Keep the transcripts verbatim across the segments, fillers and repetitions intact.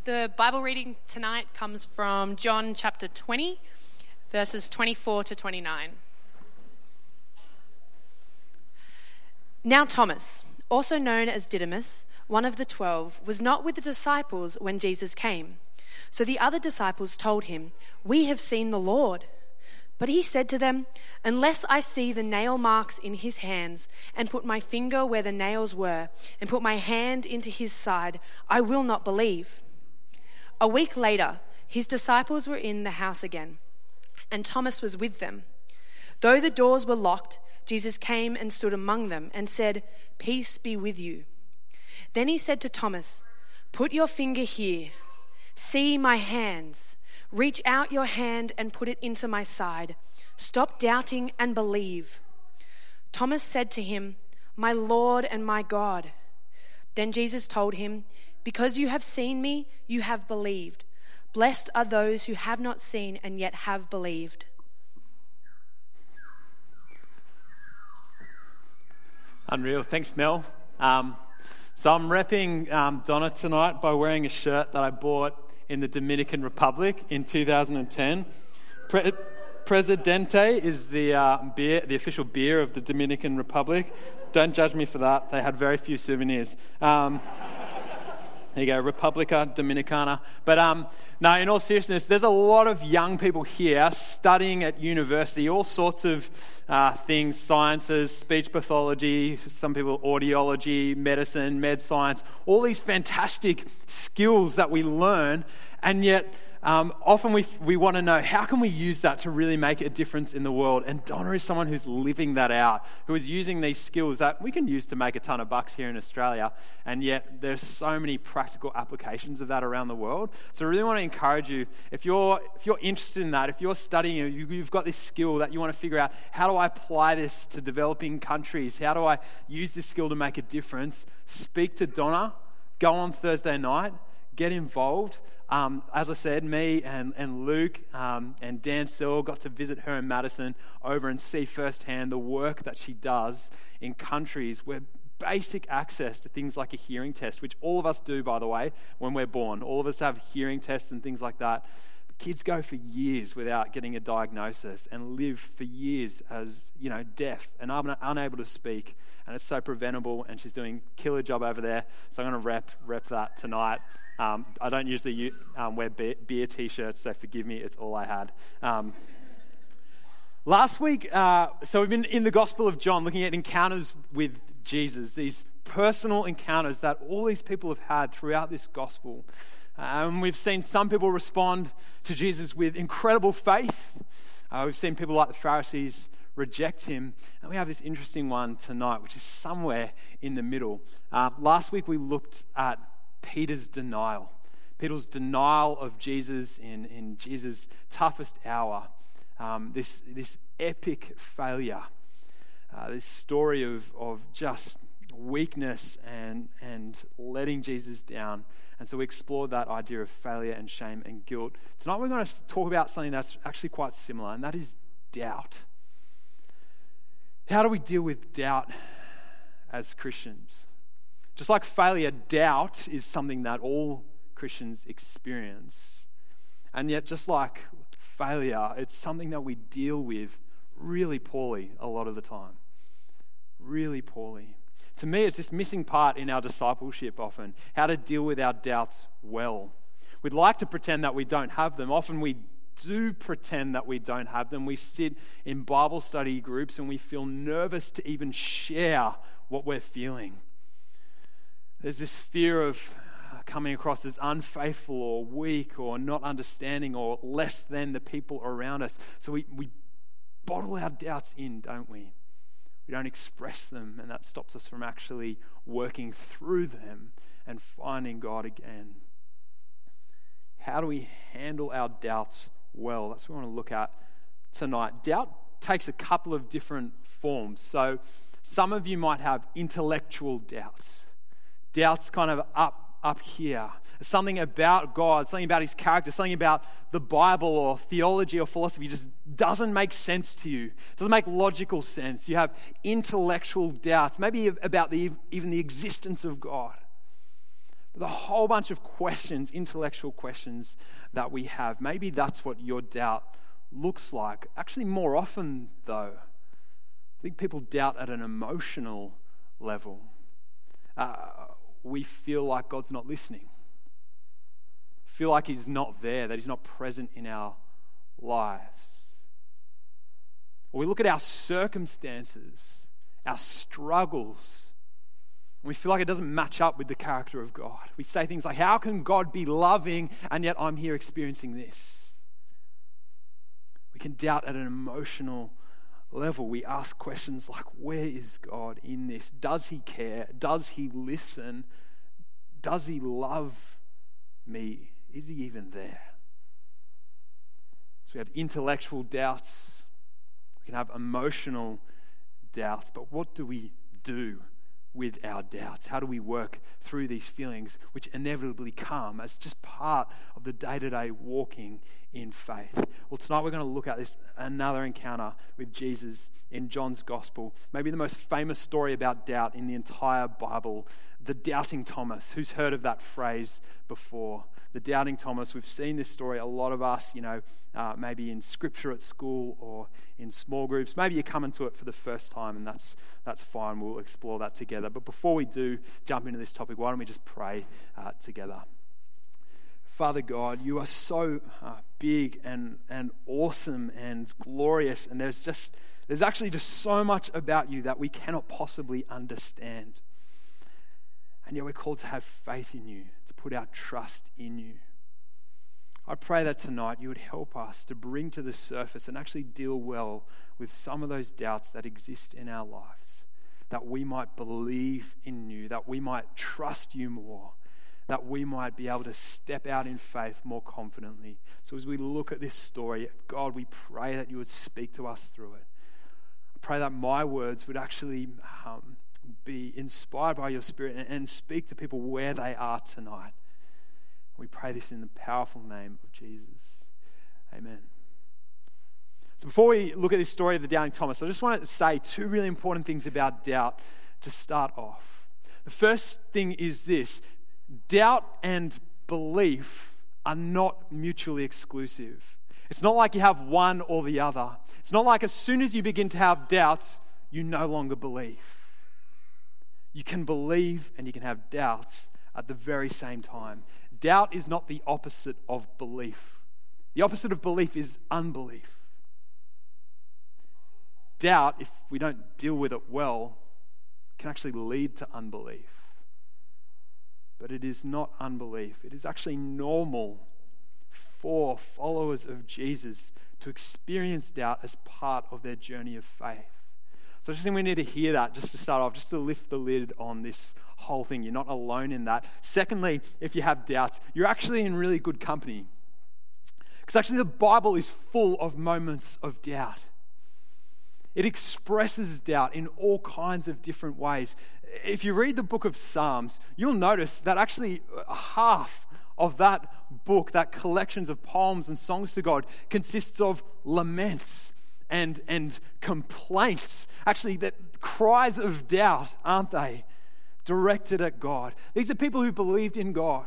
The Bible reading tonight comes from John chapter twenty, verses twenty-four to twenty-nine. Now Thomas, also known as Didymus, one of the twelve, was not with the disciples when Jesus came. So the other disciples told him, "We have seen the Lord." But he said to them, "Unless I see the nail marks in his hands, and put my finger where the nails were, and put my hand into his side, I will not believe." A week later, his disciples were in the house again, and Thomas was with them. Though the doors were locked, Jesus came and stood among them and said, "Peace be with you." Then he said to Thomas, "Put your finger here. See my hands. Reach out your hand and put it into my side. Stop doubting and believe." Thomas said to him, "My Lord and my God." Then Jesus told him, "Because you have seen me, you have believed. Blessed are those who have not seen and yet have believed." Unreal. Thanks, Mel. Um, so I'm repping um, Donna tonight by wearing a shirt that I bought in the Dominican Republic in two thousand ten. Pre- Presidente is the uh, beer, the official beer of the Dominican Republic. Don't judge me for that. They had very few souvenirs. Um, there you go, Republica Dominicana. But um, no, in all seriousness, there's a lot of young people here studying at university, all sorts of uh, things, sciences, speech pathology, some people audiology, medicine, med science, all these fantastic skills that we learn, and yet um, often we we want to know, how can we use that to really make a difference in the world? And Donna is someone who's living that out, who is using these skills that we can use to make a ton of bucks here in Australia, and yet there's so many practical applications of that around the world. So I really want to encourage you, if you're if you're interested in that, if you're studying, you, you've got this skill that you want to figure out, how do I apply this to developing countries? How do I use this skill to make a difference? Speak to Donna, go on Thursday night, get involved. Um, as I said, me and, and Luke um, and Dan Searle got to visit her in Madison over and see firsthand the work that she does in countries where basic access to things like a hearing test, which all of us do, by the way, when we're born. All of us have hearing tests and things like that. But kids go for years without getting a diagnosis and live for years as, you know, deaf and un- unable to speak. And it's so preventable, and she's doing a killer job over there. So I'm going to rep, rep that tonight. Um, I don't usually um, wear beer, beer t-shirts, so forgive me, it's all I had. Um, last week, uh, so we've been in the Gospel of John looking at encounters with Jesus, these personal encounters that all these people have had throughout this Gospel. Um, we've seen some people respond to Jesus with incredible faith. Uh, we've seen people like the Pharisees reject him. And we have this interesting one tonight, which is somewhere in the middle. Uh, last week we looked at Peter's denial. Peter's denial of Jesus in, in Jesus' toughest hour. Um, this, this epic failure. Uh, this story of, of just weakness and, and letting Jesus down. And so we explored that idea of failure and shame and guilt. Tonight we're going to talk about something that's actually quite similar, and that is doubt. How do we deal with doubt as Christians? Just like failure, doubt is something that all Christians experience. And yet, just like failure, it's something that we deal with really poorly a lot of the time. Really poorly. To me, it's this missing part in our discipleship often, how to deal with our doubts well. We'd like to pretend that we don't have them. Often we do pretend that we don't have them. We sit in Bible study groups and we feel nervous to even share what we're feeling. There's this fear of coming across as unfaithful or weak or not understanding or less than the people around us. So we, we bottle our doubts in, don't we? We don't express them, and that stops us from actually working through them and finding God again. How do we handle our doubts well? That's what we want to look at tonight. Doubt takes a couple of different forms. So some of you might have intellectual doubts. Doubts kind of up up here. Something about God, something about his character, something about the Bible or theology or philosophy just doesn't make sense to you. It doesn't make logical sense. You have intellectual doubts, maybe about the, even the existence of God. with a whole bunch of questions, intellectual questions that we have. Maybe that's what your doubt looks like. Actually, more often, though, I think people doubt at an emotional level. Uh, we feel like God's not listening. Feel like He's not there, that He's not present in our lives. Or we look at our circumstances, our struggles, and we feel like it doesn't match up with the character of God. We say things like, how can God be loving and yet I'm here experiencing this? We can doubt at an emotional level. We ask questions like, where is God in this? Does He care? Does He listen? Does He love me? Is He even there? So we have intellectual doubts. We can have emotional doubts. But what do we do with our doubts? How do we work through these feelings which inevitably come as just part of the day-to-day walking in faith? Well, tonight we're going to look at this another encounter with Jesus in John's Gospel. Maybe the most famous story about doubt in the entire Bible, the doubting Thomas. Who's heard of that phrase before? The doubting Thomas. We've seen this story, a lot of us, you know, uh, maybe in scripture at school or in small groups. Maybe you're coming to it for the first time, and that's that's fine. We'll explore that together. But before we do jump into this topic, why don't we just pray uh, together? Father God, you are so uh, big and, and awesome and glorious, and there's just there's actually just so much about you that we cannot possibly understand. And yet we're called to have faith in you, to put our trust in you. I pray that tonight you would help us to bring to the surface and actually deal well with some of those doubts that exist in our lives, that we might believe in you, that we might trust you more, that we might be able to step out in faith more confidently. So as we look at this story, God, we pray that you would speak to us through it. I pray that my words would actually um, be inspired by your Spirit and, and speak to people where they are tonight. We pray this in the powerful name of Jesus. Amen. So before we look at this story of the doubting Thomas, I just want to say two really important things about doubt to start off. The first thing is this: doubt and belief are not mutually exclusive. It's not like you have one or the other. It's not like as soon as you begin to have doubts, you no longer believe. You can believe and you can have doubts at the very same time. Doubt is not the opposite of belief. The opposite of belief is unbelief. Doubt, if we don't deal with it well, can actually lead to unbelief. But it is not unbelief. It is actually normal for followers of Jesus to experience doubt as part of their journey of faith. So I just think we need to hear that just to start off, just to lift the lid on this whole thing. You're not alone in that. Secondly, if you have doubts, you're actually in really good company. Because actually the Bible is full of moments of doubt. It expresses doubt in all kinds of different ways. If you read the book of Psalms, you'll notice that actually half of that book, that collections of poems and songs to God, consists of laments and, and complaints. Actually, that cries of doubt, aren't they? Directed at God. These are people who believed in God.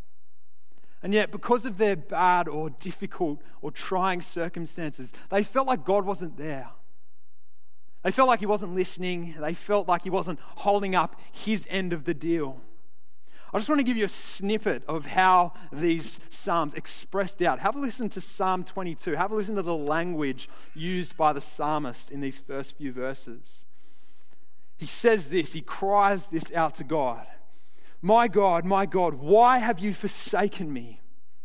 And yet, because of their bad or difficult or trying circumstances, they felt like God wasn't there. They felt like He wasn't listening. They felt like He wasn't holding up His end of the deal. I just want to give you a snippet of how these Psalms express doubt. Have a listen to Psalm twenty-two. Have a listen to the language used by the psalmist in these first few verses. He says this, he cries this out to God. My God, my God, why have you forsaken me?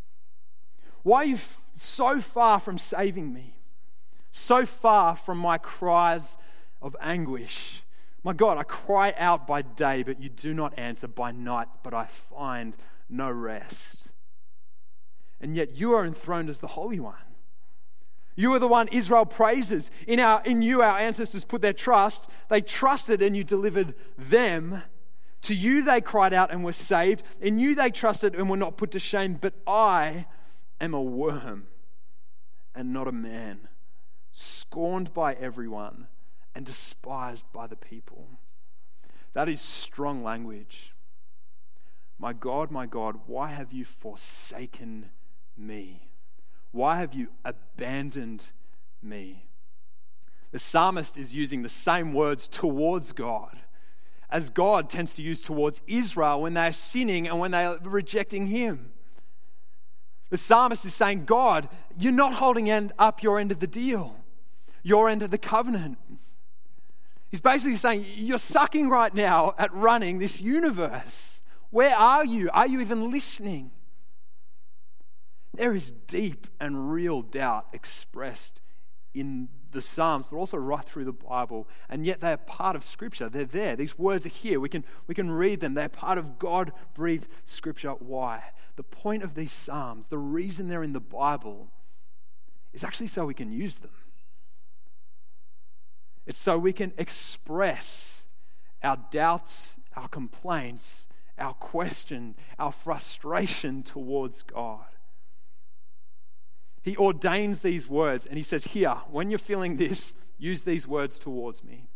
Why are you f- so far from saving me? So far from my cries of anguish? My God, I cry out by day, but you do not answer, by night, but I find no rest. And yet you are enthroned as the Holy One. You are the one Israel praises. In our, in you, our ancestors put their trust. They trusted and you delivered them. To you they cried out and were saved. In you they trusted and were not put to shame. But I am a worm and not a man, scorned by everyone and despised by the people. That is strong language. My God, my God, why have you forsaken me? Why have you abandoned me? The psalmist is using the same words towards God as God tends to use towards Israel when they're sinning and when they're rejecting him. The psalmist is saying, God, you're not holding end up your end of the deal, your end of the covenant. He's basically saying, you're sucking right now at running this universe. Where are you? Are you even listening? There is deep and real doubt expressed in the Psalms, but also right through the Bible, and yet they are part of Scripture. They're there. These words are here. We can, we can read them. They're part of God-breathed Scripture. Why? The point of these Psalms, the reason they're in the Bible, is actually so we can use them. It's so we can express our doubts, our complaints, our question, our frustration towards God. He ordains these words and he says, here, when you're feeling this, use these words towards me.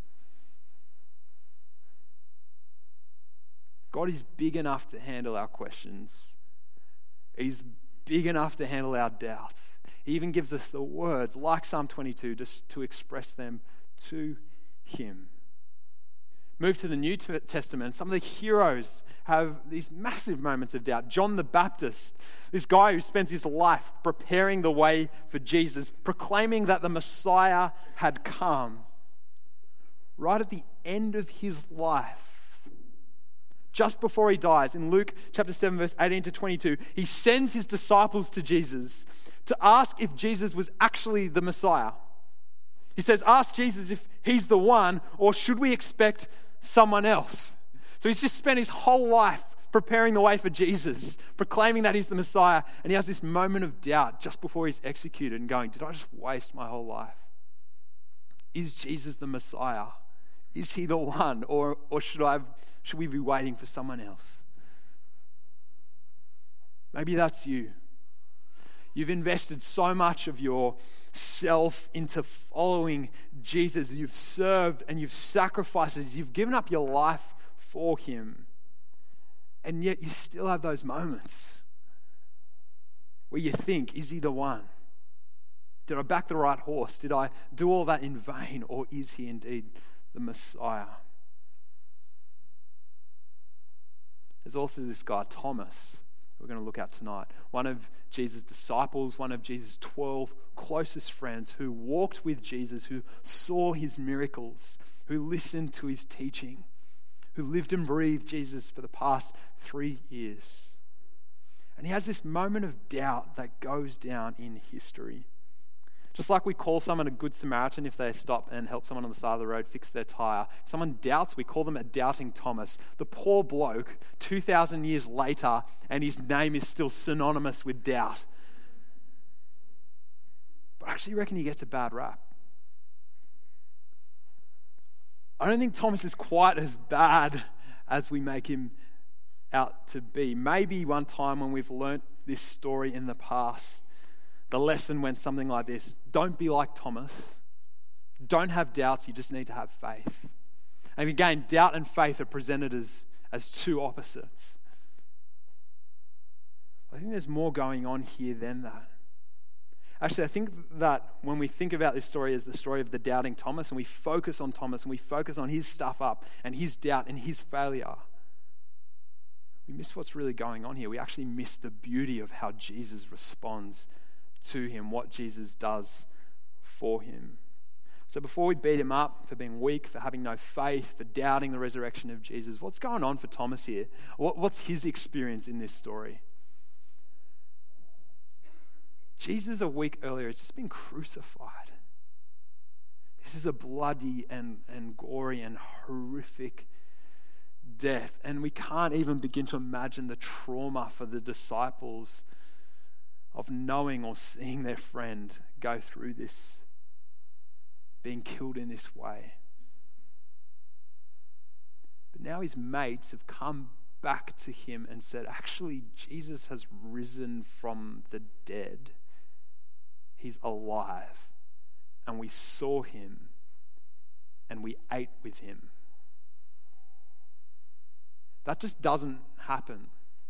God is big enough to handle our questions. He's big enough to handle our doubts. He even gives us the words, like Psalm twenty-two, just to express them to him. Move to the New Testament. Some of the heroes have these massive moments of doubt. John the Baptist, this guy who spends his life preparing the way for Jesus, proclaiming that the Messiah had come. Right at the end of his life, just before he dies, in Luke chapter seven, verse eighteen to twenty-two, he sends his disciples to Jesus to ask if Jesus was actually the Messiah. He says, ask Jesus if he's the one, or should we expect someone else? So he's just spent his whole life preparing the way for Jesus, proclaiming that he's the Messiah, and he has this moment of doubt just before he's executed and going, did I just waste my whole life? Is Jesus the Messiah? Is he the one, or, or should I, should we be waiting for someone else? Maybe that's you. You've invested so much of yourself into following Jesus. You've served and you've sacrificed. You've given up your life for him. And yet you still have those moments where you think, is he the one? Did I back the right horse? Did I do all that in vain? Or is he indeed the Messiah? There's also this guy, Thomas, we're going to look at tonight. One of Jesus' disciples, one of Jesus' twelve closest friends who walked with Jesus, who saw his miracles, who listened to his teaching, who lived and breathed Jesus for the past three years. And he has this moment of doubt that goes down in history. Just like we call someone a good Samaritan if they stop and help someone on the side of the road fix their tire. If someone doubts, we call them a doubting Thomas. The poor bloke, two thousand years later, and his name is still synonymous with doubt. But I actually reckon he gets a bad rap. I don't think Thomas is quite as bad as we make him out to be. Maybe one time when we've learnt this story in the past, the lesson went something like this: don't be like Thomas. Don't have doubts, you just need to have faith. And again, doubt and faith are presented as, as two opposites. I think there's more going on here than that. Actually, I think that when we think about this story as the story of the doubting Thomas, and we focus on Thomas and we focus on his stuff up and his doubt and his failure, we miss what's really going on here. We actually miss the beauty of how Jesus responds to him, what Jesus does for him. So before we beat him up for being weak, for having no faith, for doubting the resurrection of Jesus, what's going on for Thomas here? What's his experience in this story? Jesus a week earlier has just been crucified. This is a bloody and, and gory and horrific death. And we can't even begin to imagine the trauma for the disciples of knowing or seeing their friend go through this, being killed in this way. But now his mates have come back to him and said, actually, Jesus has risen from the dead. He's alive. And we saw him and we ate with him. That just doesn't happen.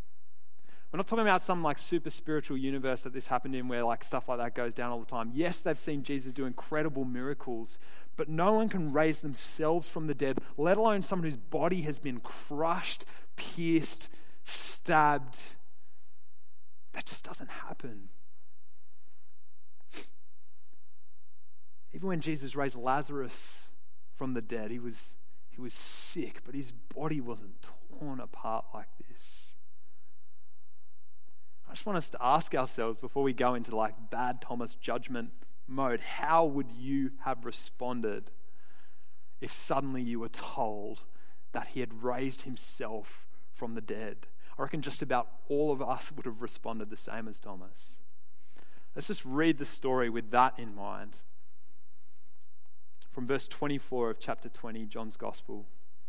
We're not talking about some like super spiritual universe that this happened in where like stuff like that goes down all the time. Yes, they've seen Jesus do incredible miracles, but no one can raise themselves from the dead, let alone someone whose body has been crushed, pierced, stabbed. That just doesn't happen. Even when Jesus raised Lazarus from the dead, he was he was sick, but his body wasn't torn apart like this. I just want us to ask ourselves before we go into like bad Thomas judgment mode, how would you have responded if suddenly you were told that he had raised himself from the dead? I reckon just about all of us would have responded the same as Thomas. Let's just read the story with that in mind. From verse twenty-four of chapter twenty, John's Gospel.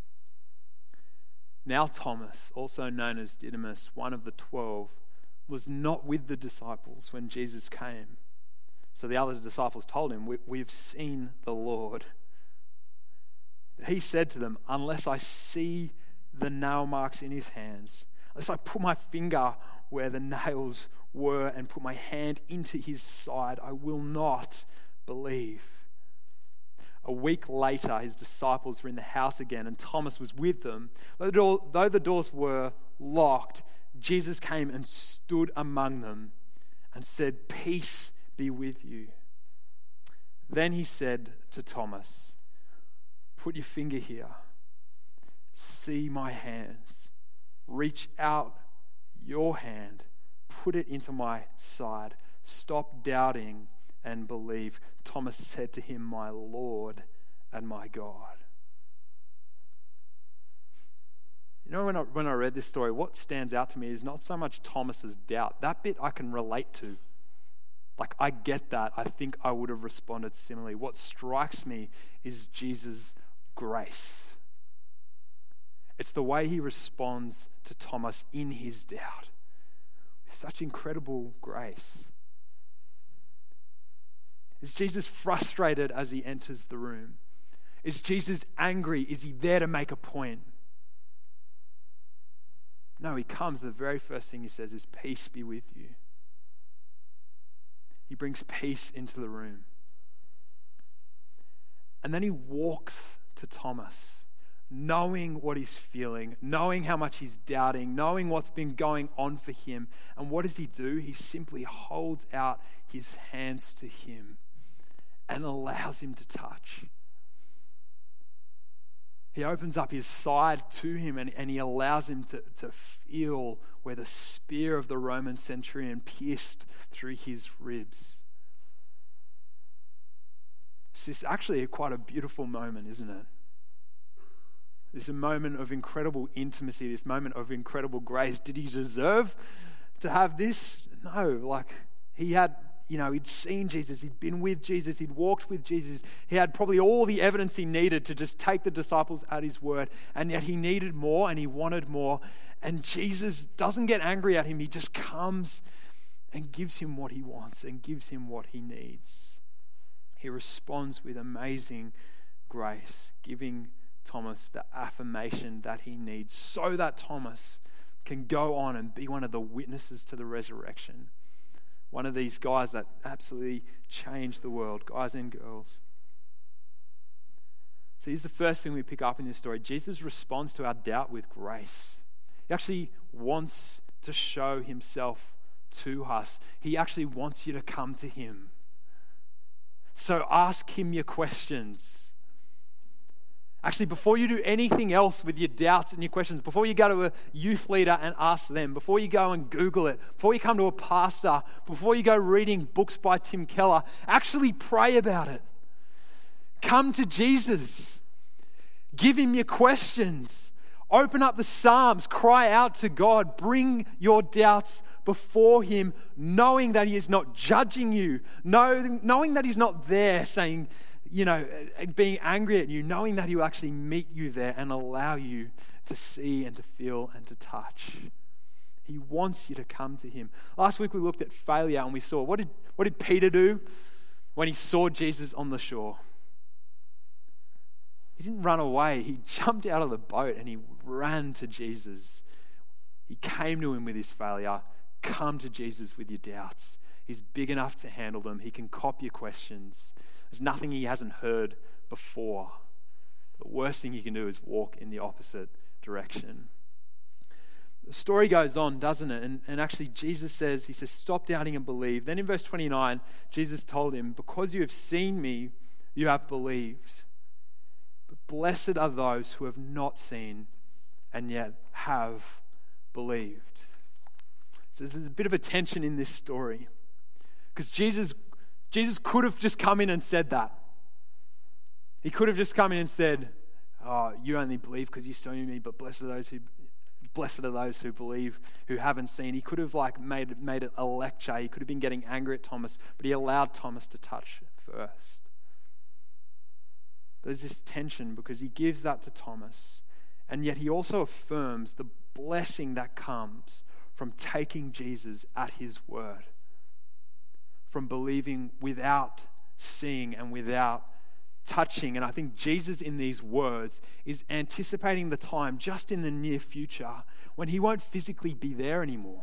Now Thomas, also known as Didymus, one of the twelve, was not with the disciples when Jesus came. So the other disciples told him, we, we've seen the Lord. But he said to them, unless I see the nail marks in his hands, unless I put my finger where the nails were and put my hand into his side, I will not believe. A week later, his disciples were in the house again, and Thomas was with them. Though the doors were locked, Jesus came and stood among them and said, peace be with you. Then he said to Thomas, put your finger here. See my hands. Reach out your hand. Put it into my side. Stop doubting and believe. Thomas said to him, my Lord and my God. You know, when I, when I read this story, what stands out to me is not so much Thomas's doubt. That bit I can relate to. Like, I get that. I think I would have responded similarly. What strikes me is Jesus' grace. It's the way he responds to Thomas in his doubt. With such incredible grace. Is Jesus frustrated as he enters the room? Is Jesus angry? Is he there to make a point? No, he comes. The very first thing he says is, peace be with you. He brings peace into the room. And then he walks to Thomas, knowing what he's feeling, knowing how much he's doubting, knowing what's been going on for him. And what does he do? He simply holds out his hands to him and allows him to touch. He opens up his side to him and, and he allows him to, to feel where the spear of the Roman centurion pierced through his ribs. It's actually quite a beautiful moment, isn't it? It's a moment of incredible intimacy, this moment of incredible grace. Did he deserve to have this? No, like he had, you know, he'd seen Jesus, he'd been with Jesus, he'd walked with Jesus. He had probably all the evidence he needed to just take the disciples at his word, and yet he needed more and he wanted more. And Jesus doesn't get angry at him. He just comes and gives him what he wants and gives him what he needs. He responds with amazing grace, giving Thomas the affirmation that he needs so that Thomas can go on and be one of the witnesses to the resurrection. One of these guys that absolutely changed the world, guys and girls. So here's the first thing we pick up in this story. Jesus responds to our doubt with grace. He actually wants to show himself to us. He actually wants you to come to him. So ask him your questions. Actually, before you do anything else with your doubts and your questions, before you go to a youth leader and ask them, before you go and Google it, before you come to a pastor, before you go reading books by Tim Keller, actually pray about it. Come to Jesus. Give him your questions. Open up the Psalms. Cry out to God. Bring your doubts before him, knowing that he is not judging you, knowing, knowing that he's not there saying, you know, being angry at you, knowing that he will actually meet you there and allow you to see and to feel and to touch. He wants you to come to him. Last week we looked at failure and we saw, what did, what did Peter do when he saw Jesus on the shore? He didn't run away. He jumped out of the boat and he ran to Jesus. He came to him with his failure, come to Jesus with your doubts. He's big enough to handle them. He can cop your questions. There's nothing he hasn't heard before. The worst thing he can do is walk in the opposite direction. The story goes on, doesn't it? And, and actually Jesus says, he says, stop doubting and believe. Then in verse twenty-nine, Jesus told him, because you have seen me, you have believed. But blessed are those who have not seen and yet have believed. So there's a bit of a tension in this story. Because Jesus, Jesus could have just come in and said that. He could have just come in and said, oh, you only believe because you saw me, but blessed are those who blessed are those who believe, who haven't seen. He could have like made, made it a lecture. He could have been getting angry at Thomas, but he allowed Thomas to touch first. There's this tension because he gives that to Thomas, and yet he also affirms the blessing that comes from taking Jesus at his word, from believing without seeing and without touching. And I think Jesus in these words is anticipating the time just in the near future when he won't physically be there anymore,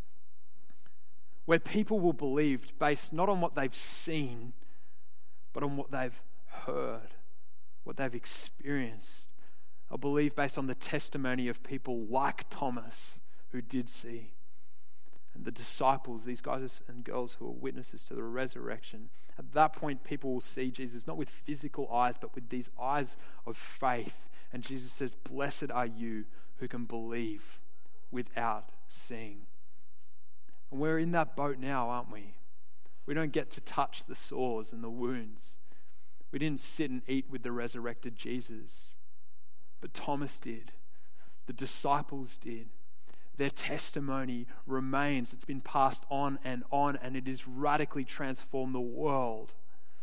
where people will believe based not on what they've seen, but on what they've heard, what they've experienced. They'll believe based on the testimony of people like Thomas who did see, and the disciples, these guys and girls who are witnesses to the resurrection. At that point, people will see Jesus not with physical eyes, but with these eyes of faith. And Jesus says, blessed are you who can believe without seeing. And we're in that boat now, aren't we? We don't get to touch the sores and the wounds. We didn't sit and eat with the resurrected Jesus. But Thomas did. The disciples did. Their testimony remains. It's been passed on and on, and it has radically transformed the world.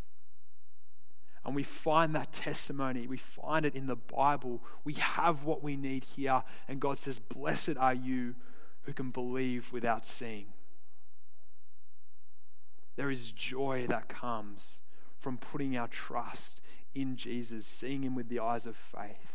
And we find that testimony. We find it in the Bible. We have what we need here. And God says, blessed are you who can believe without seeing. There is joy that comes from putting our trust in Jesus, seeing him with the eyes of faith.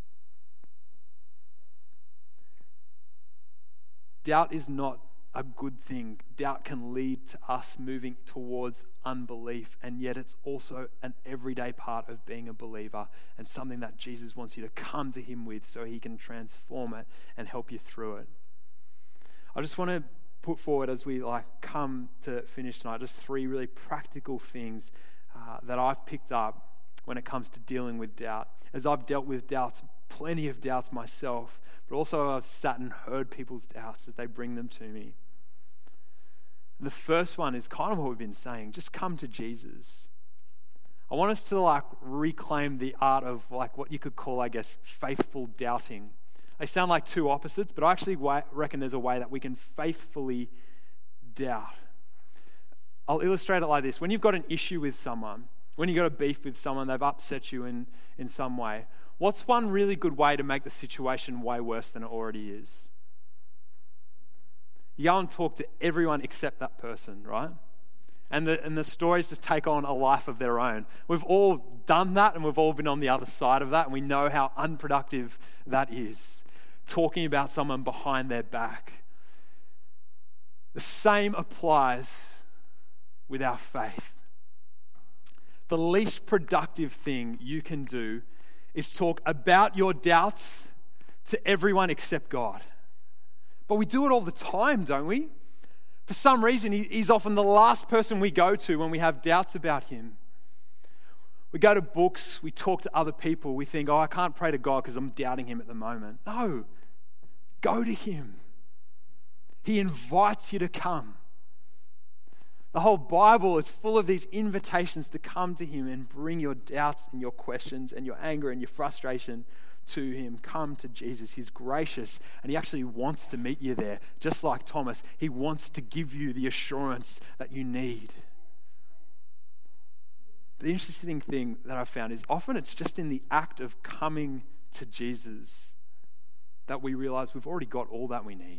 Doubt is not a good thing. Doubt can lead to us moving towards unbelief, and yet it's also an everyday part of being a believer and something that Jesus wants you to come to him with so he can transform it and help you through it. I just want to put forward, as we like come to finish tonight, just three really practical things uh, that I've picked up when it comes to dealing with doubt. As I've dealt with doubts, plenty of doubts myself, but also I've sat and heard people's doubts as they bring them to me. And the first one is kind of what we've been saying. Just come to Jesus. I want us to like reclaim the art of like what you could call, I guess, faithful doubting. They sound like two opposites, but I actually reckon there's a way that we can faithfully doubt. I'll illustrate it like this. When you've got an issue with someone, when you've got a beef with someone, they've upset you in, in some way, what's one really good way to make the situation way worse than it already is? You go and talk to everyone except that person, right? And the, and the stories just take on a life of their own. We've all done that, and we've all been on the other side of that, and we know how unproductive that is. Talking about someone behind their back. The same applies with our faith. The least productive thing you can do is talk about your doubts to everyone except God. But we do it all the time, don't we? For some reason, he's often the last person we go to when we have doubts about him. We go to books, we talk to other people, we think, oh, I can't pray to God because I'm doubting him at the moment. No, go to him. He invites you to come. The whole Bible is full of these invitations to come to him and bring your doubts and your questions and your anger and your frustration to him. Come to Jesus. He's gracious, and he actually wants to meet you there. Just like Thomas, he wants to give you the assurance that you need. The interesting thing that I've found is often it's just in the act of coming to Jesus that we realize we've already got all that we need.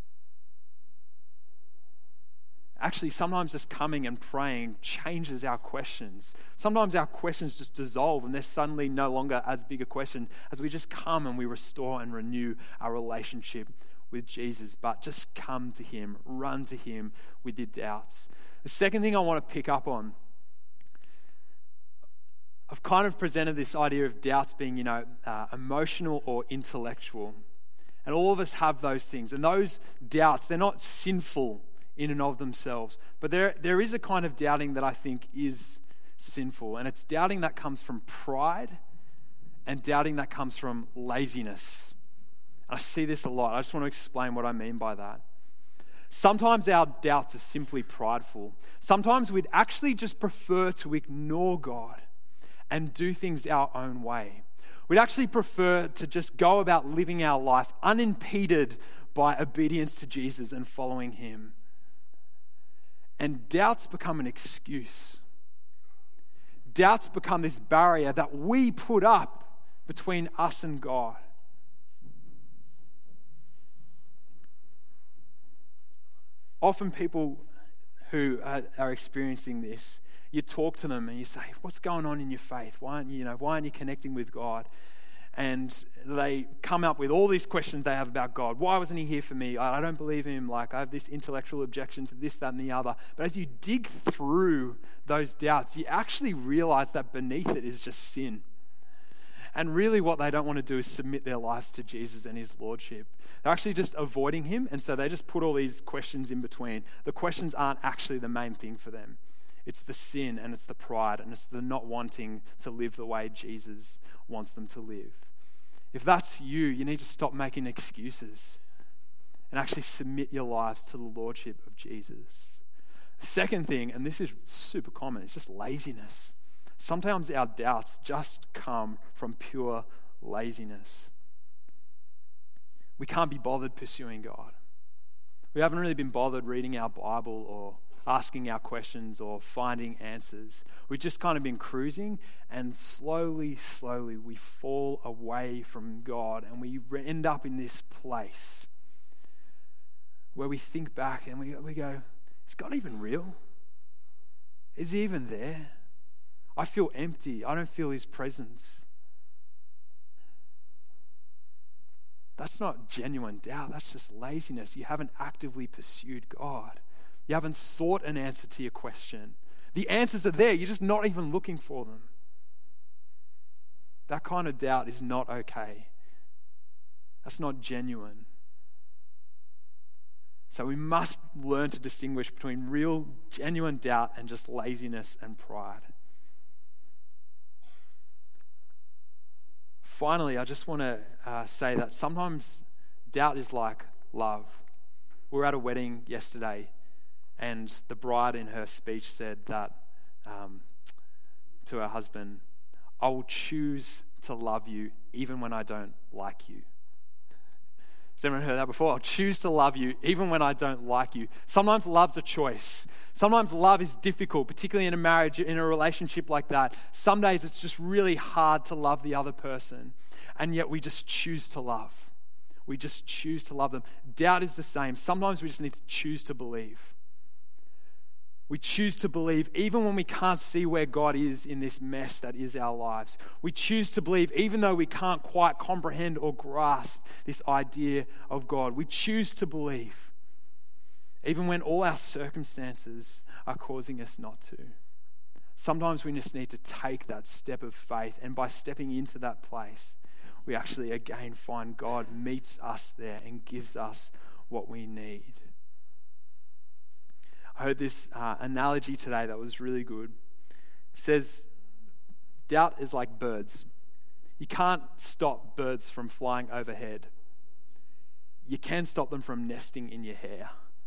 Actually, sometimes just coming and praying changes our questions. Sometimes our questions just dissolve and they're suddenly no longer as big a question as we just come and we restore and renew our relationship with Jesus, but just come to him, run to him with your doubts. The second thing I want to pick up on, I've kind of presented this idea of doubts being, you know, uh, emotional or intellectual. And all of us have those things. And those doubts, they're not sinful in and of themselves. But there, there is a kind of doubting that I think is sinful. And it's doubting that comes from pride and doubting that comes from laziness. I see this a lot. I just want to explain what I mean by that. Sometimes our doubts are simply prideful. Sometimes we'd actually just prefer to ignore God and do things our own way. We'd actually prefer to just go about living our life unimpeded by obedience to Jesus and following him. And doubts become an excuse. Doubts become this barrier that we put up between us and God. Often people who are, are experiencing this, you talk to them and you say, what's going on in your faith? Why aren't you, you know, why aren't you connecting with God? And they come up with all these questions they have about God. Why wasn't he here for me? I, I don't believe him. Like, I have this intellectual objection to this, that, and the other. But as you dig through those doubts, you actually realize that beneath it is just sin. And really what they don't want to do is submit their lives to Jesus and his lordship. They're actually just avoiding him, and so they just put all these questions in between. The questions aren't actually the main thing for them. It's the sin and it's the pride and it's the not wanting to live the way Jesus wants them to live. If that's you, you need to stop making excuses and actually submit your lives to the lordship of Jesus. The second thing, and this is super common, it's just laziness. Sometimes our doubts just come from pure laziness. We can't be bothered pursuing God. We haven't really been bothered reading our Bible or asking our questions or finding answers. We've just kind of been cruising, and slowly, slowly we fall away from God, and we end up in this place where we think back and we, we go, is God even real? Is he even there? I feel empty. I don't feel his presence. That's not genuine doubt. That's just laziness. You haven't actively pursued God. You haven't sought an answer to your question. The answers are there. You're just not even looking for them. That kind of doubt is not okay. That's not genuine. So we must learn to distinguish between real, genuine doubt and just laziness and pride. Finally, I just want to uh, say that sometimes doubt is like love. We were at a wedding yesterday, and the bride in her speech said that um, to her husband, I will choose to love you even when I don't like you. Has anyone heard that before? I'll choose to love you even when I don't like you. Sometimes love's a choice. Sometimes love is difficult, particularly in a marriage, in a relationship like that. Some days it's just really hard to love the other person, and yet we just choose to love. We just choose to love them. Doubt is the same. Sometimes we just need to choose to believe. We choose to believe even when we can't see where God is in this mess that is our lives. We choose to believe even though we can't quite comprehend or grasp this idea of God. We choose to believe even when all our circumstances are causing us not to. Sometimes we just need to take that step of faith, and by stepping into that place, we actually again find God meets us there and gives us what we need. I heard this uh, analogy today that was really good. It says, doubt is like birds. You can't stop birds from flying overhead. You can stop them from nesting in your hair.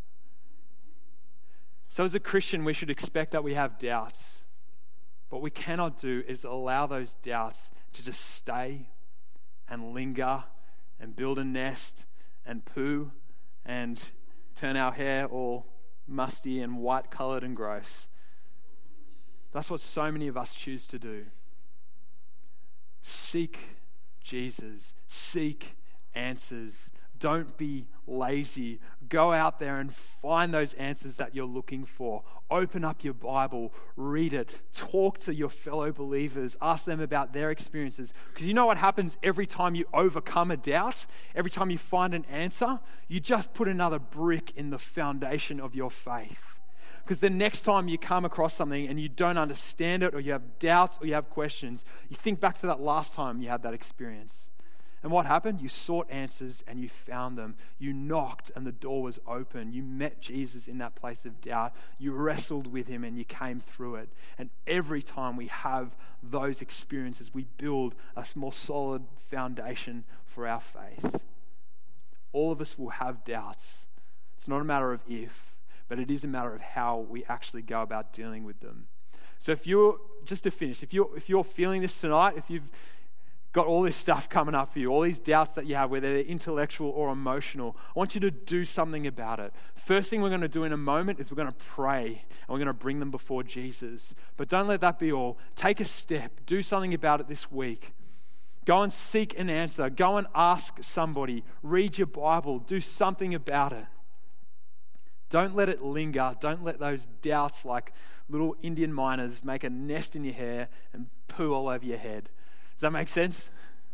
So as a Christian, we should expect that we have doubts. What we cannot do is allow those doubts to just stay and linger and build a nest and poo and turn our hair all musty and white coloured and gross. That's what so many of us choose to do. Seek Jesus. Seek answers. Don't be lazy. Go out there and find those answers that you're looking for. Open up your Bible, read it, talk to your fellow believers, ask them about their experiences. Because you know what happens every time you overcome a doubt? Every time you find an answer, you just put another brick in the foundation of your faith. Because the next time you come across something and you don't understand it, or you have doubts, or you have questions, you think back to that last time you had that experience. And what happened? You sought answers and you found them. You knocked and the door was open. You met Jesus in that place of doubt. You wrestled with him and you came through it. And every time we have those experiences, we build a more solid foundation for our faith. All of us will have doubts. It's not a matter of if, but it is a matter of how we actually go about dealing with them. So if you're, just to finish, if you're, if you're feeling this tonight, if you've got all this stuff coming up for you, all these doubts that you have, whether they're intellectual or emotional, I want you to do something about it. First thing we're going to do in a moment is we're going to pray and we're going to bring them before Jesus. But don't let that be all. Take a step. Do something about it this week. Go and seek an answer. Go and ask somebody. Read your Bible. Do something about it. Don't let it linger. Don't let those doubts like little Indian miners make a nest in your hair and poo all over your head. Does that make sense?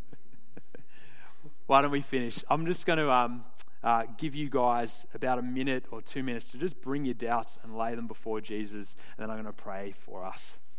Why don't we finish? I'm just going to um, uh, give you guys about a minute or two minutes to just bring your doubts and lay them before Jesus, and then I'm going to pray for us.